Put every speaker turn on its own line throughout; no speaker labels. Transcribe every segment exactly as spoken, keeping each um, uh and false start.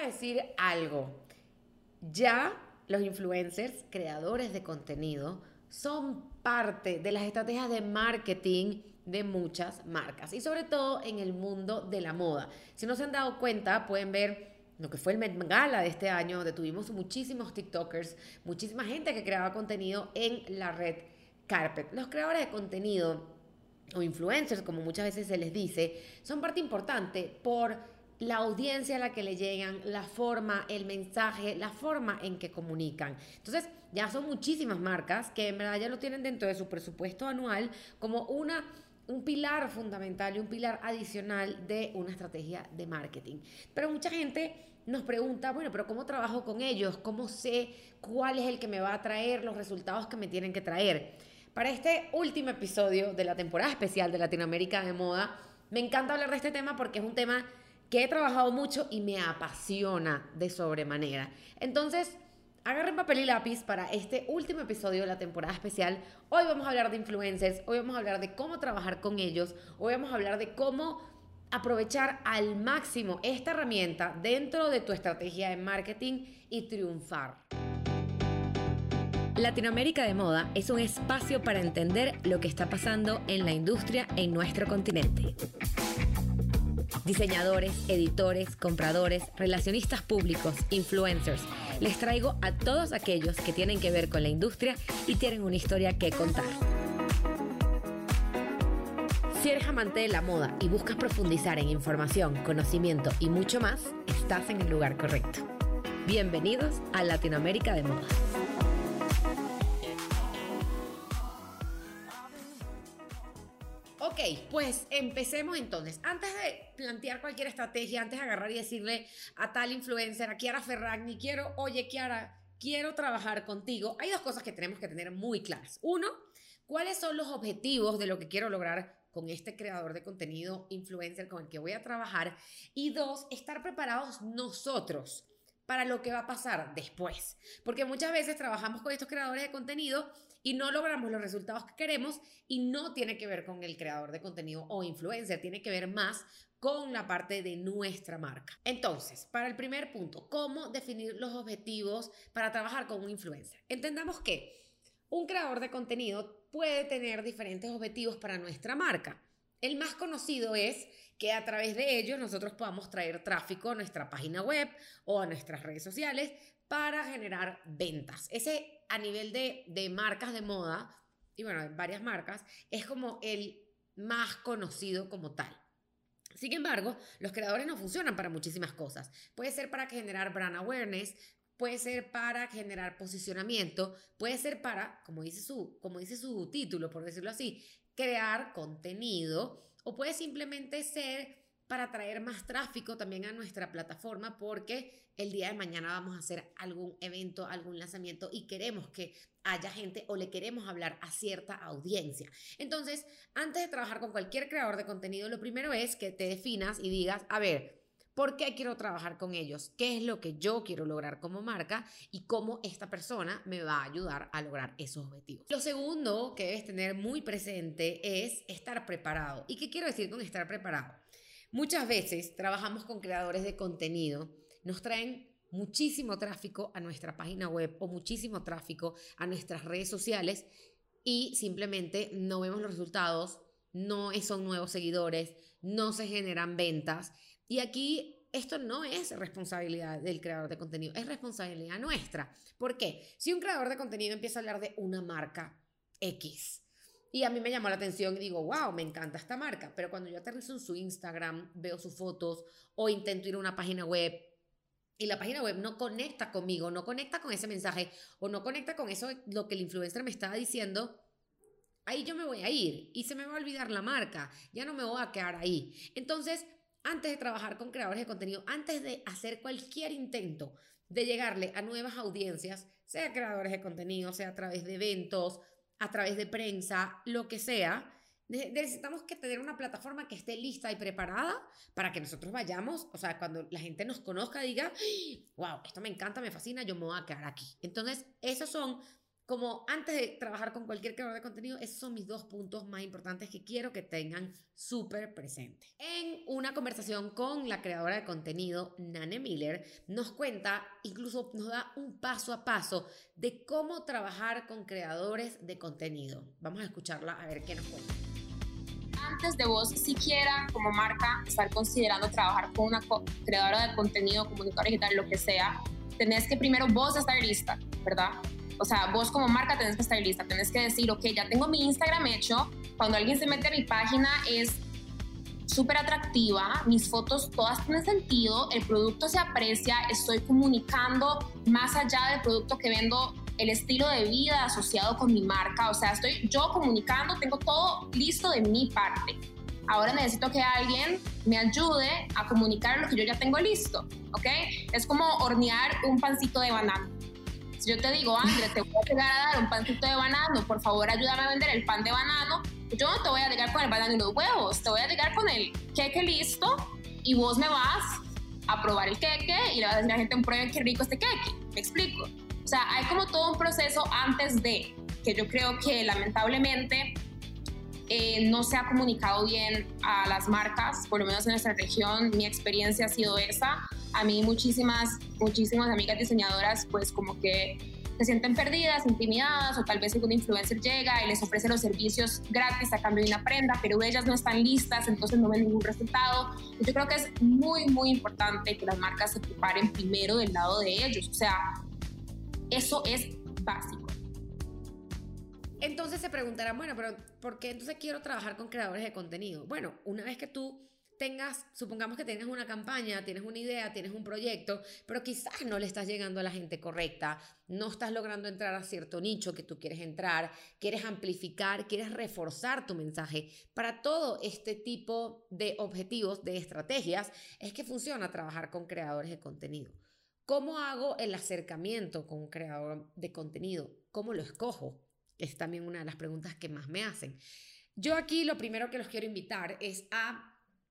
decir algo. Ya los influencers, creadores de contenido, son parte de las estrategias de marketing de muchas marcas y sobre todo en el mundo de la moda. Si no se han dado cuenta, pueden ver lo que fue el Met Gala de este año, donde tuvimos muchísimos TikTokers, muchísima gente que creaba contenido en la red carpet. Los creadores de contenido o influencers, como muchas veces se les dice, son parte importante por la audiencia a la que le llegan, la forma, el mensaje, la forma en que comunican. Entonces, ya son muchísimas marcas que en verdad ya lo tienen dentro de su presupuesto anual como una, un pilar fundamental y un pilar adicional de una estrategia de marketing. Pero mucha gente nos pregunta, bueno, pero ¿cómo trabajo con ellos? ¿Cómo sé cuál es el que me va a traer los resultados que me tienen que traer? Para este último episodio de la temporada especial de Latinoamérica de Moda, me encanta hablar de este tema porque es un tema que he trabajado mucho y me apasiona de sobremanera. Entonces, agarren papel y lápiz para este último episodio de la temporada especial. Hoy vamos a hablar de influencers, hoy vamos a hablar de cómo trabajar con ellos, hoy vamos a hablar de cómo aprovechar al máximo esta herramienta dentro de tu estrategia de marketing y triunfar.
Latinoamérica de Moda es un espacio para entender lo que está pasando en la industria en nuestro continente. Diseñadores, editores, compradores, relacionistas públicos, influencers. Les traigo a todos aquellos que tienen que ver con la industria y tienen una historia que contar. Si eres amante de la moda y buscas profundizar en información, conocimiento y mucho más, estás en el lugar correcto. Bienvenidos a Latinoamérica de Moda.
Ok, pues empecemos entonces. Antes de plantear cualquier estrategia, antes de agarrar y decirle a tal influencer, a Chiara Ferragni, quiero, oye Chiara, quiero trabajar contigo, hay dos cosas que tenemos que tener muy claras. Uno, ¿cuáles son los objetivos de lo que quiero lograr con este creador de contenido influencer con el que voy a trabajar? Y dos, estar preparados nosotros para lo que va a pasar después. Porque muchas veces trabajamos con estos creadores de contenido y no logramos los resultados que queremos y no tiene que ver con el creador de contenido o influencer, tiene que ver más con la parte de nuestra marca. Entonces, para el primer punto, ¿cómo definir los objetivos para trabajar con un influencer? Entendamos que un creador de contenido puede tener diferentes objetivos para nuestra marca. El más conocido es que a través de ellos nosotros podamos traer tráfico a nuestra página web o a nuestras redes sociales para generar ventas. Ese a nivel de, de marcas de moda, y bueno, varias marcas, es como el más conocido como tal. Sin embargo, los creadores no funcionan para muchísimas cosas. Puede ser para generar brand awareness, puede ser para generar posicionamiento, puede ser para, como dice su, como dice su título, por decirlo así, crear contenido, o puede simplemente ser para traer más tráfico también a nuestra plataforma porque el día de mañana vamos a hacer algún evento, algún lanzamiento y queremos que haya gente o le queremos hablar a cierta audiencia. Entonces, antes de trabajar con cualquier creador de contenido, lo primero es que te definas y digas, a ver, ¿por qué quiero trabajar con ellos? ¿Qué es lo que yo quiero lograr como marca? Y cómo esta persona me va a ayudar a lograr esos objetivos. Lo segundo que debes tener muy presente es estar preparado. ¿Y qué quiero decir con estar preparado? Muchas veces trabajamos con creadores de contenido, nos traen muchísimo tráfico a nuestra página web o muchísimo tráfico a nuestras redes sociales y simplemente no vemos los resultados, no son nuevos seguidores, no se generan ventas. Y aquí esto no es responsabilidad del creador de contenido, es responsabilidad nuestra. ¿Por qué? Si un creador de contenido empieza a hablar de una marca X y a mí me llamó la atención y digo, wow, me encanta esta marca, pero cuando yo aterrizo en su Instagram, veo sus fotos o intento ir a una página web y la página web no conecta conmigo, no conecta con ese mensaje o no conecta con eso, lo que el influencer me estaba diciendo, ahí yo me voy a ir y se me va a olvidar la marca, ya no me voy a quedar ahí. Entonces, antes de trabajar con creadores de contenido, antes de hacer cualquier intento de llegarle a nuevas audiencias, sea creadores de contenido, sea a través de eventos, a través de prensa, lo que sea, necesitamos que tener una plataforma que esté lista y preparada para que nosotros vayamos, o sea, cuando la gente nos conozca diga, wow, esto me encanta, me fascina, yo me voy a quedar aquí. Entonces, esos son como antes de trabajar con cualquier creador de contenido, esos son mis dos puntos más importantes que quiero que tengan súper presente. En una conversación con la creadora de contenido, Nane Miller, nos cuenta, incluso nos da un paso a paso de cómo trabajar con creadores de contenido. Vamos a escucharla a ver qué nos cuenta.
Antes de vos siquiera como marca estar considerando trabajar con una creadora de contenido, comunicador digital, lo que sea, tenés que primero vos estar lista, ¿verdad? O sea, vos como marca tenés que estar lista, tenés que decir, ok, ya tengo mi Instagram hecho, cuando alguien se mete a mi página es súper atractiva, mis fotos todas tienen sentido, el producto se aprecia, estoy comunicando más allá del producto que vendo, el estilo de vida asociado con mi marca, o sea, estoy yo comunicando, tengo todo listo de mi parte. Ahora necesito que alguien me ayude a comunicar lo que yo ya tengo listo, ¿ok? Es como hornear un pancito de banano. Si yo te digo, André, te voy a llegar a dar un pancito de banano, por favor ayúdame a vender el pan de banano, yo no te voy a llegar con el banano y los huevos, te voy a llegar con el queque listo y vos me vas a probar el queque y le vas a decir a la gente, prueben qué rico este queque, ¿me explico? O sea, hay como todo un proceso antes de, que yo creo que lamentablemente eh, no se ha comunicado bien a las marcas, por lo menos en nuestra región, mi experiencia ha sido esa. A mí muchísimas, muchísimas amigas diseñadoras pues como que se sienten perdidas, intimidadas, o tal vez algún influencer llega y les ofrece los servicios gratis a cambio de una prenda, pero ellas no están listas, entonces no ven ningún resultado. Yo creo que es muy, muy importante que las marcas se preparen primero del lado de ellos, o sea, eso es básico.
Entonces se preguntarán, bueno, pero ¿por qué entonces quiero trabajar con creadores de contenido? Bueno, una vez que tú tengas, supongamos que tienes una campaña, tienes una idea, tienes un proyecto, pero quizás no le estás llegando a la gente correcta, no estás logrando entrar a cierto nicho que tú quieres entrar, quieres amplificar, quieres reforzar tu mensaje. Para todo este tipo de objetivos, de estrategias, es que funciona trabajar con creadores de contenido. ¿Cómo hago el acercamiento con un creador de contenido? ¿Cómo lo escojo? Es también una de las preguntas que más me hacen. Yo aquí lo primero que los quiero invitar es a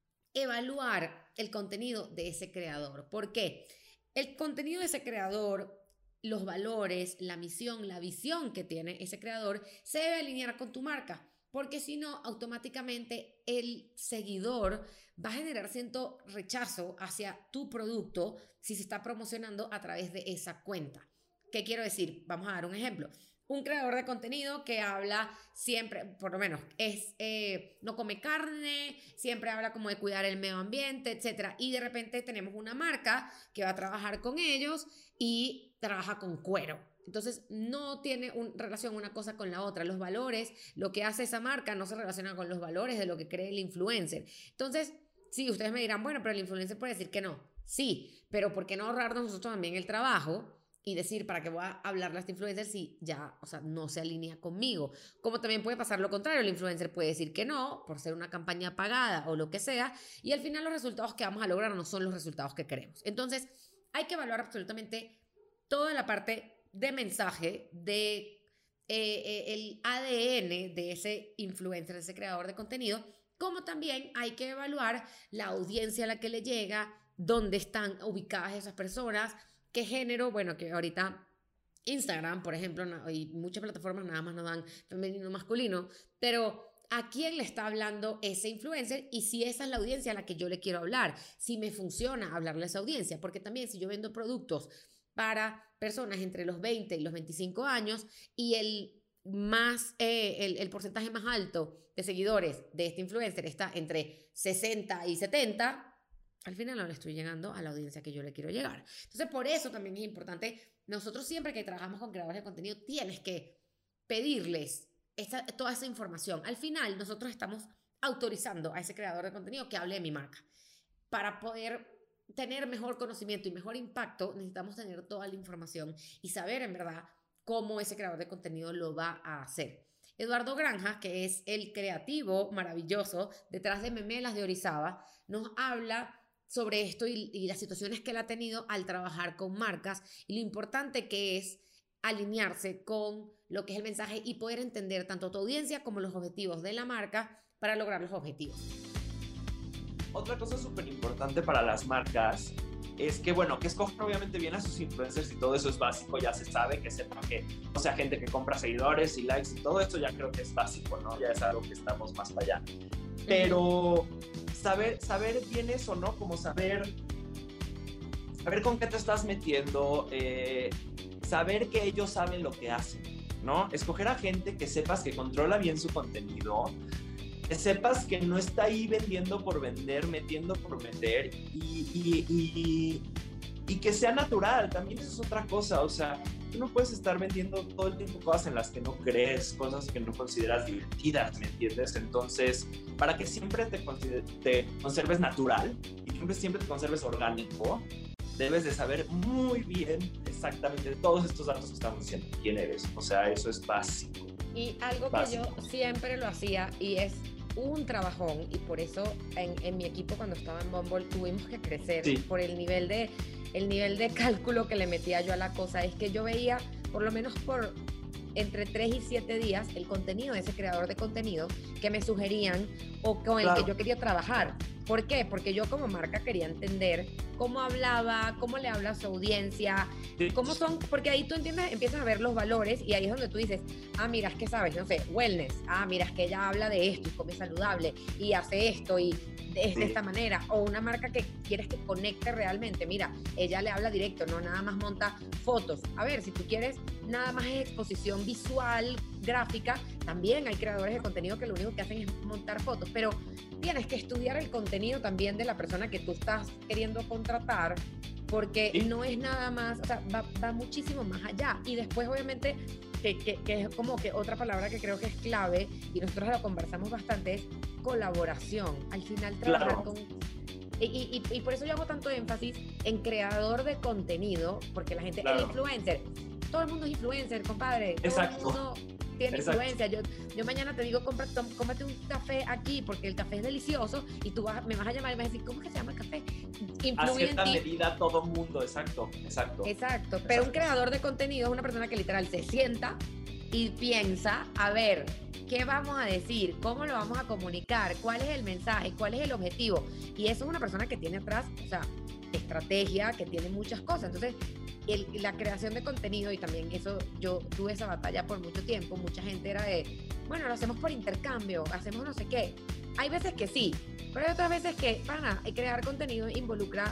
evaluar el contenido de ese creador. ¿Por qué? El contenido de ese creador, los valores, la misión, la visión que tiene ese creador se debe alinear con tu marca, porque si no, automáticamente el seguidor va a generar cierto rechazo hacia tu producto si se está promocionando a través de esa cuenta. ¿Qué quiero decir? Vamos a dar un ejemplo. Un creador de contenido que habla siempre, por lo menos, es eh, no come carne, siempre habla como de cuidar el medio ambiente, etcétera. Y de repente tenemos una marca que va a trabajar con ellos y trabaja con cuero. Entonces, no tiene una relación una cosa con la otra. Los valores, lo que hace esa marca no se relaciona con los valores de lo que cree el influencer. Entonces, sí, ustedes me dirán, bueno, pero el influencer puede decir que no. Sí, pero ¿por qué no ahorrarnos nosotros también el trabajo y decir, ¿para qué voy a hablarle a este influencer si ya, o sea, no se alinea conmigo? Como también puede pasar lo contrario, el influencer puede decir que no, por ser una campaña pagada o lo que sea, y al final los resultados que vamos a lograr no son los resultados que queremos. Entonces, hay que evaluar absolutamente toda la parte de mensaje, de eh, eh, el A D N de ese influencer, de ese creador de contenido, como también hay que evaluar la audiencia a la que le llega, dónde están ubicadas esas personas, qué género, bueno, que ahorita Instagram, por ejemplo, y muchas plataformas nada más nos dan femenino masculino, pero ¿a quién le está hablando ese influencer? Y si esa es la audiencia a la que yo le quiero hablar, si me funciona hablarle a esa audiencia, porque también si yo vendo productos para personas entre los veinte y los veinticinco años y el, más, eh, el, el porcentaje más alto de seguidores de este influencer está entre sesenta y setenta, al final no le estoy llegando a la audiencia que yo le quiero llegar. Entonces, por eso también es importante, nosotros siempre que trabajamos con creadores de contenido, tienes que pedirles esa, toda esa información. Al final, nosotros estamos autorizando a ese creador de contenido que hable de mi marca. Para poder tener mejor conocimiento y mejor impacto, necesitamos tener toda la información y saber en verdad cómo ese creador de contenido lo va a hacer. Eduardo Granja, que es el creativo maravilloso detrás de Memelas de Orizaba, nos habla sobre esto y, y las situaciones que él ha tenido al trabajar con marcas y lo importante que es alinearse con lo que es el mensaje y poder entender tanto tu audiencia como los objetivos de la marca para lograr los objetivos.
Otra cosa súper importante para las marcas es que, bueno, que escojan obviamente bien a sus influencers y todo eso es básico, ya se sabe, que sepan que, o sea, gente que compra seguidores y likes y todo esto ya creo que es básico, ¿no? Ya es algo que estamos más para allá. Pero saber, saber bien eso, ¿no? Como saber, saber con qué te estás metiendo, eh, saber que ellos saben lo que hacen, ¿no? Escoger a gente que sepas que controla bien su contenido, que sepas que no está ahí vendiendo por vender, metiendo por meter y, y, y, y que sea natural, también eso es otra cosa, o sea, tú no puedes estar vendiendo todo el tiempo cosas en las que no crees, cosas que no consideras divertidas, ¿me entiendes? Entonces, para que siempre te, te conserves natural y siempre, siempre te conserves orgánico, debes de saber muy bien exactamente todos estos datos que estamos diciendo, quién eres, o sea, eso es básico.
Y algo básico. Que yo siempre lo hacía y es un trabajón, y por eso en, en mi equipo cuando estaba en Bumble tuvimos que crecer, sí, por el nivel de el nivel de cálculo que le metía yo a la cosa. Es que yo veía por lo menos por entre tres y siete días el contenido de ese creador de contenido que me sugerían o con el claro. que yo quería trabajar. ¿Por qué? Porque yo como marca quería entender cómo hablaba, cómo le habla a su audiencia, cómo son, porque ahí tú entiendes, empiezas a ver los valores y ahí es donde tú dices, ah, mira, es que sabes, no sé, wellness, ah, mira, es que ella habla de esto y come saludable y hace esto y es de esta manera, o una marca que quieres que conecte realmente, mira, ella le habla directo, no nada más monta fotos. A ver, si tú quieres nada más es exposición visual, gráfica, también hay creadores de contenido que lo único que hacen es montar fotos, pero tienes que estudiar el contenido también de la persona que tú estás queriendo contratar, porque sí, no es nada más, o sea, va, va muchísimo más allá. Y después, obviamente, que, que, que es como que otra palabra que creo que es clave, y nosotros lo conversamos bastante, es colaboración. Al final, trabajar claro. con... Y, y, y por eso yo hago tanto énfasis en creador de contenido, porque la gente, claro. el influencer, todo el mundo es influencer, compadre.
Exacto.
Todo el mundo tiene Exacto. influencia. Yo, yo mañana te digo, compra, tom, cómprate un café aquí porque el café es delicioso y tú vas, me vas a llamar y me vas a decir, ¿cómo es que se llama el café?
Influye a cierta en ti. medida todo el mundo, exacto, exacto.
Exacto, pero exacto. un creador de contenido es una persona que literal se sienta y piensa, a ver, ¿qué vamos a decir? ¿Cómo lo vamos a comunicar? ¿Cuál es el mensaje? ¿Cuál es el objetivo? Y eso es una persona que tiene atrás, o sea, estrategia, que tiene muchas cosas. Entonces, el, la creación de contenido, y también eso, yo tuve esa batalla por mucho tiempo, mucha gente era de, bueno, lo hacemos por intercambio, hacemos no sé qué. Hay veces que sí, pero hay otras veces que, para nada, crear contenido involucra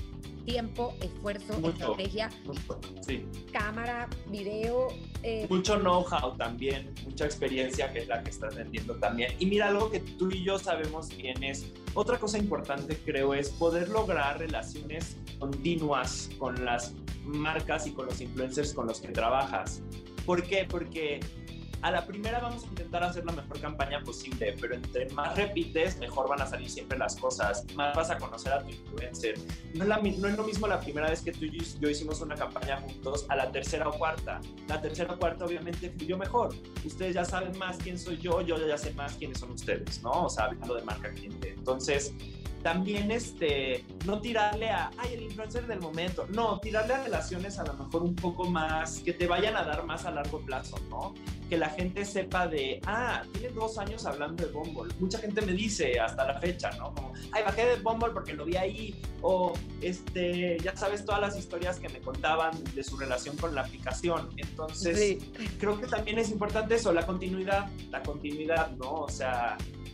tiempo, esfuerzo, mucho, estrategia,
mucho, sí.
cámara, video.
Eh, mucho know-how también, mucha experiencia que es la que estás vendiendo también. Y mira, algo que tú y yo sabemos bien es, otra cosa importante creo es poder lograr relaciones continuas con las marcas y con los influencers con los que trabajas. ¿Por qué? Porque a la primera vamos a intentar hacer la mejor campaña posible, pero entre más repites, mejor van a salir siempre las cosas, más vas a conocer a tu influencer. No es, la, no es lo mismo la primera vez que tú y yo hicimos una campaña juntos a la tercera o cuarta. La tercera o cuarta obviamente fluyó mejor. Ustedes ya saben más quién soy yo, yo ya sé más quiénes son ustedes, ¿no? O sea, hablando de marca cliente. Entonces, también este, no tirarle a, ay, el influencer del momento. No, tirarle a relaciones a lo mejor un poco más, que te vayan a dar más a largo plazo, ¿no? Que la gente sepa de, ah, tiene dos años hablando de Bumble. Mucha gente me dice hasta la fecha, ¿no? Como, ay, bajé de Bumble porque lo vi ahí. O, este, ya sabes todas las historias que me contaban de su relación con la aplicación. Entonces, sí. creo que también es importante eso, la continuidad, la continuidad, ¿no? O sea...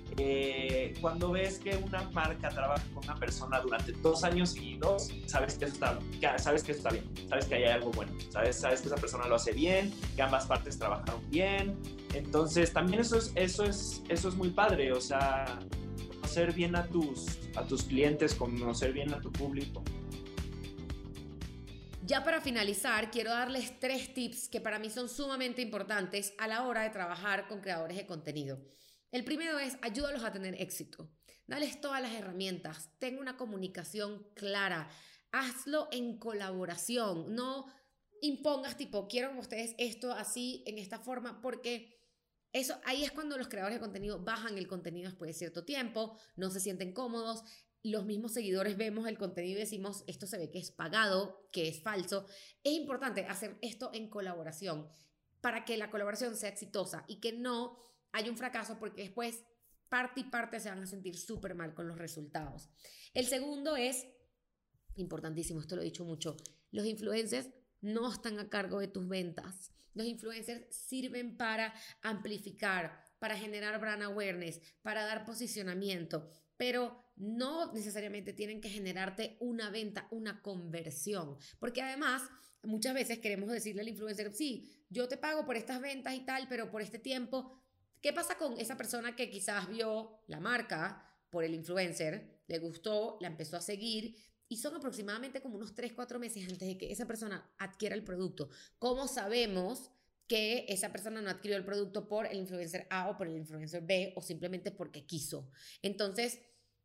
Eh, cuando ves que una marca trabaja con una persona durante dos años seguidos, sabes que eso está, que, sabes que eso está bien, sabes que ahí hay algo bueno, sabes, sabes que esa persona lo hace bien, que ambas partes trabajaron bien. Entonces también eso es, eso es, eso es muy padre, o sea, conocer bien a tus, a tus clientes, conocer bien a tu público.
Ya para finalizar, quiero darles tres tips que para mí son sumamente importantes a la hora de trabajar con creadores de contenido. El primero es, ayúdalos a tener éxito. Dales todas las herramientas. Ten una comunicación clara. Hazlo en colaboración. No impongas tipo, quiero con ustedes esto así, en esta forma, porque eso, ahí es cuando los creadores de contenido bajan el contenido después de cierto tiempo, no se sienten cómodos. Los mismos seguidores vemos el contenido y decimos, esto se ve que es pagado, que es falso. Es importante hacer esto en colaboración para que la colaboración sea exitosa y que no hay un fracaso, porque después parte y parte se van a sentir súper mal con los resultados. El segundo es importantísimo, esto lo he dicho mucho, los influencers no están a cargo de tus ventas. Los influencers sirven para amplificar, para generar brand awareness, para dar posicionamiento, pero no necesariamente tienen que generarte una venta, una conversión, porque además muchas veces queremos decirle al influencer, sí, yo te pago por estas ventas y tal, pero por este tiempo. ¿Qué pasa con esa persona que quizás vio la marca por el influencer, le gustó, la empezó a seguir y son aproximadamente como unos tres, cuatro meses antes de que esa persona adquiera el producto? ¿Cómo sabemos que esa persona no adquirió el producto por el influencer A o por el influencer B o simplemente porque quiso? Entonces,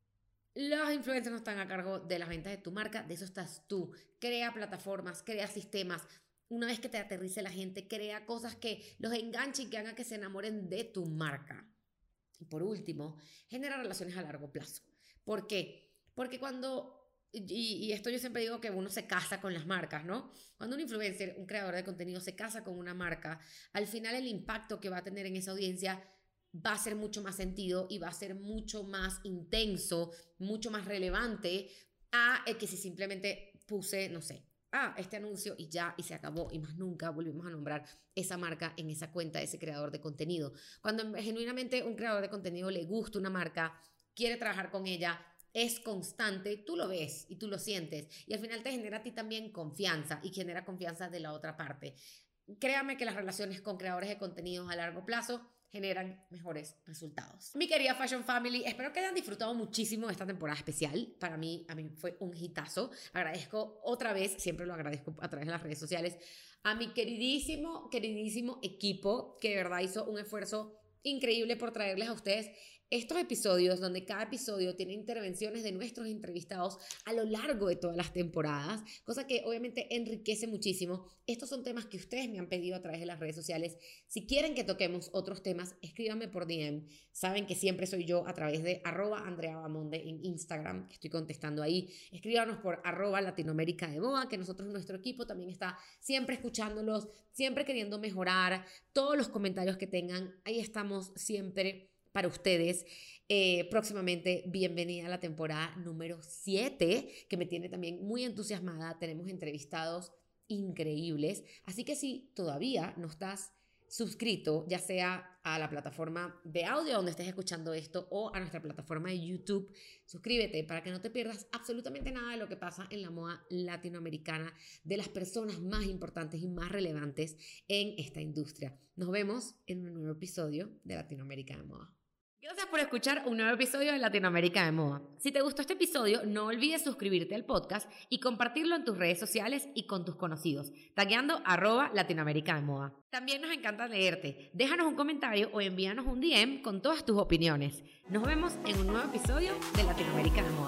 los influencers no están a cargo de las ventas de tu marca, de eso estás tú. Crea plataformas, crea sistemas. Una vez que te aterrice la gente, crea cosas que los enganchen y que hagan que se enamoren de tu marca. Y por último, genera relaciones a largo plazo. ¿Por qué? Porque cuando... Y, y esto yo siempre digo que uno se casa con las marcas, ¿no? Cuando un influencer, un creador de contenido se casa con una marca, al final el impacto que va a tener en esa audiencia va a ser mucho más sentido y va a ser mucho más intenso, mucho más relevante a el que si simplemente puse, no sé, ah, este anuncio y ya, y se acabó, y más nunca volvimos a nombrar esa marca en esa cuenta de ese creador de contenido. Cuando genuinamente un creador de contenido le gusta una marca, quiere trabajar con ella, es constante, tú lo ves y tú lo sientes y al final te genera a ti también confianza y genera confianza de la otra parte. Créame que las relaciones con creadores de contenidos a largo plazo generan mejores resultados. Mi querida Fashion Family, espero que hayan disfrutado muchísimo de esta temporada especial. Para mí, a mí fue un hitazo. Agradezco otra vez, siempre lo agradezco a través de las redes sociales, a mi queridísimo, queridísimo equipo que de verdad hizo un esfuerzo increíble por traerles a ustedes estos episodios donde cada episodio tiene intervenciones de nuestros entrevistados a lo largo de todas las temporadas, cosa que obviamente enriquece muchísimo. Estos son temas que ustedes me han pedido a través de las redes sociales. Si quieren que toquemos otros temas, escríbanme por D M. Saben que siempre soy yo a través de arroba Andrea Bamonde en Instagram, que estoy contestando ahí. Escríbanos por arroba Latinoamérica de Moda, que nosotros, nuestro equipo también está siempre escuchándolos, siempre queriendo mejorar. Todos los comentarios que tengan, ahí estamos siempre para ustedes. Eh, próximamente, bienvenida a la temporada número siete, que me tiene también muy entusiasmada. Tenemos entrevistados increíbles, así que si todavía no estás suscrito, ya sea a la plataforma de audio donde estés escuchando esto o a nuestra plataforma de YouTube, suscríbete para que no te pierdas absolutamente nada de lo que pasa en la moda latinoamericana, de las personas más importantes y más relevantes en esta industria. Nos vemos en un nuevo episodio de Latinoamérica de Moda. Gracias por escuchar un nuevo episodio de Latinoamérica de Moda. Si te gustó este episodio, no olvides suscribirte al podcast y compartirlo en tus redes sociales y con tus conocidos, tagueando arroba Latinoamérica de Moda. También nos encanta leerte. Déjanos un comentario o envíanos un D M con todas tus opiniones. Nos vemos en un nuevo episodio de Latinoamérica de Moda.